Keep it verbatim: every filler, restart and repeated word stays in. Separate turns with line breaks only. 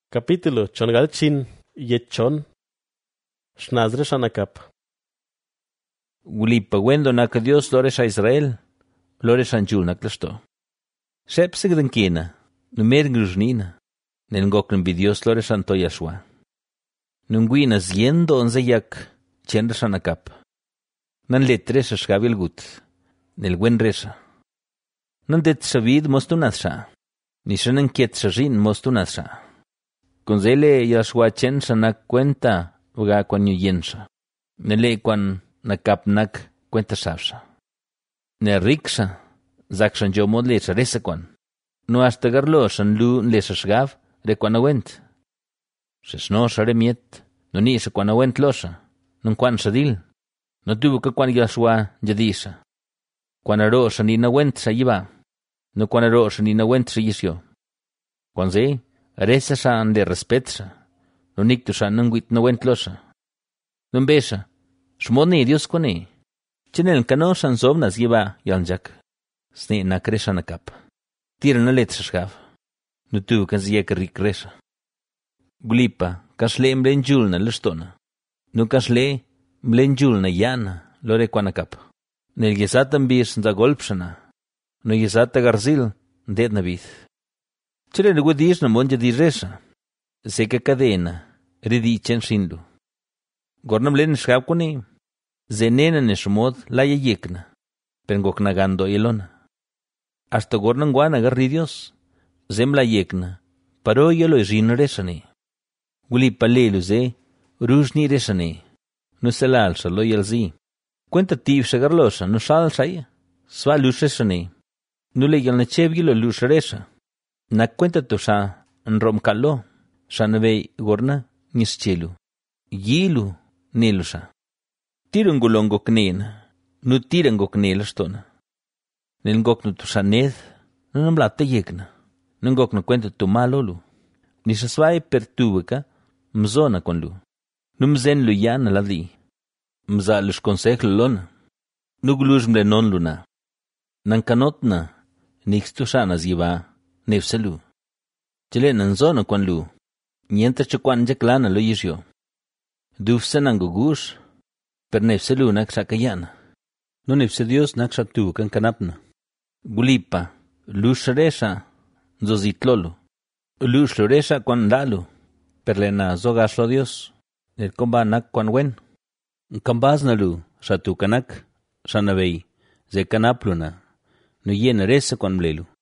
Capítulo chongalchin yechon shnazre shanakap.
Ulipa wendo nak Dios lores a Israel, lores anjul nak lasto. Shepsig den kina, numer grujnina, nen goknen bi Dios lores anto Yashua. Nunguina ziendo onze yak chenre shanakap. Nan letresa shgabil gut, nel buen resa. Nan det shavid mostunasha, ni shanen kiet shajin mostunasha. Konzele Yashua chen shanak cuenta uga kwanyu yensha. Nele kwan nakap nak cuenta shavsha. Ne riksha zakshan jo mod lecha resa kwan. No hasta garlo shan lu lesha shgav re kwan awent. Shesno share miet, no ni sha kwan awent losha, nun kwan shadil. No tuvo que kwan Yashua yadisha. Kwan aro shan ina went sa yiba. No kwan aro shan ina went sa yisyo. Kwan ze, aresa shan de respetsa. No nikto shan nunguit no went losha. Nun besha, shmoni Dios kwane. Chenel kano shan zovnas yiba yalnjak. Sne na kresha na kap. Tira na letsa shgav. No tu kan ziyek rik resha. Gulipa, kasle mblenjul na lustona. No kasle mblenjul na yana lore kwanakap. Nel yesata mbis nza golpshana. No yesata garzil ndet na bith. Chere lugu dish na monja di resha. Seka cadena, ridi chen shindu. Gornam len shgab kuni, zenena neshmod la yekna, pengok nagando yelona. Hasta gornam guana garri Dios, zem la yekna, paro yelo jin resane. Guli palelu ze, rujni resane, no se la alza lo yelzi. Cuenta tiv shagarlosa, no sal saya, swa lus resane. No le yelna chevgilo lus resa. Na cuenta to sa, nrom kalo. Shanave gorna nischelu. Yilu nelusha. Tirungulongo knena. Nu tirango knela stona. Nengok no tu shaned. Nunamlata yekna. Nengok no cuenta tu malolu. Nishaswai pertuweka. Mzona con lu. Numzen lu yana la di. Mza lus consej lona. Nuglush mlenon luna. Nankanotna. Nixtu shanas yiva. Nefselu. Chile nanzona con lu. Niente chukwan jaklana lo yisyo. Dufse nangugush, per nefse lu nakshakayana. No nefse Dios nakshatu kan kanapna. Gulipa, lusharesha, zozitlolo. Lusharesha kwan lalu, per lena zogaslo Dios. El komba nak kwan wen. Kambaz na lu, shatu kanak, shanabey, ze kanapluna. No yena resa kwan mlelu.